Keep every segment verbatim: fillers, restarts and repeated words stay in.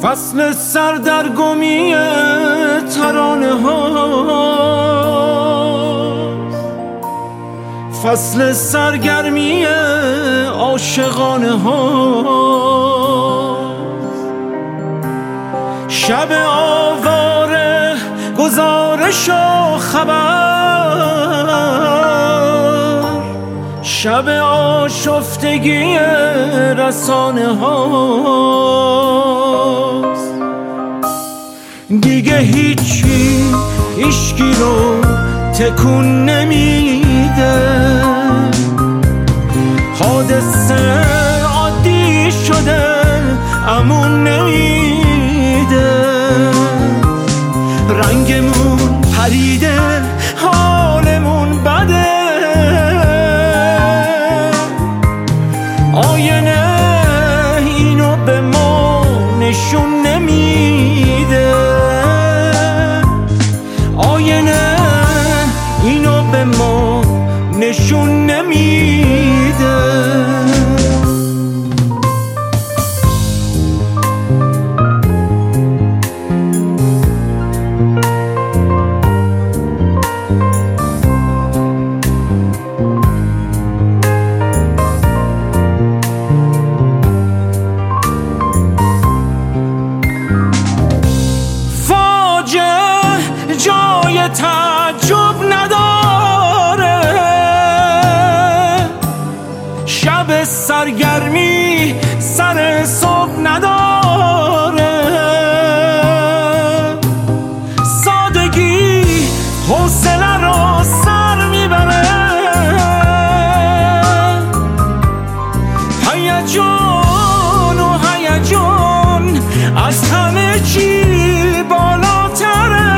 فصل سردرگمی ترانه هاست، فصل سرگرمی عاشقانه هاست. شب آواره گزارش و خبر، شب آشفتگی رسانه هاست. دیگه هیچی هیچکی رو تکون نمیده، حادثه عادی شده امون نمیده. رنگمون پریده حالمون بده، آینه اینو به ما نشون نمیده، آینه اینو به ما نشون نمیده. جای تعجب نداره، شب سرگرمی سر صبح نداره. سادگی حوصله رو سر میبره، هیجان و هیجان از همه چی بالاتره.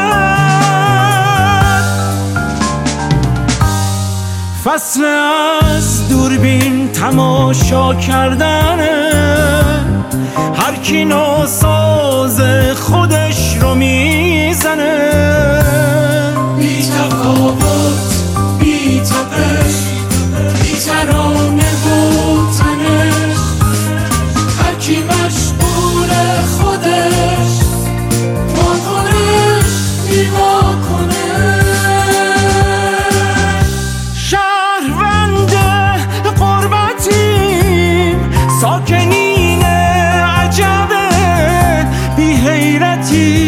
فصل از دوربین تماشا کردنه، هر کی ناساز خودش رو میزنه. بی تفاوت، بی تپش، بی ترانه و تنش، هر کی مشغول خودش، واکنش بی واکنش. ساکنین عجبه بی حیرتی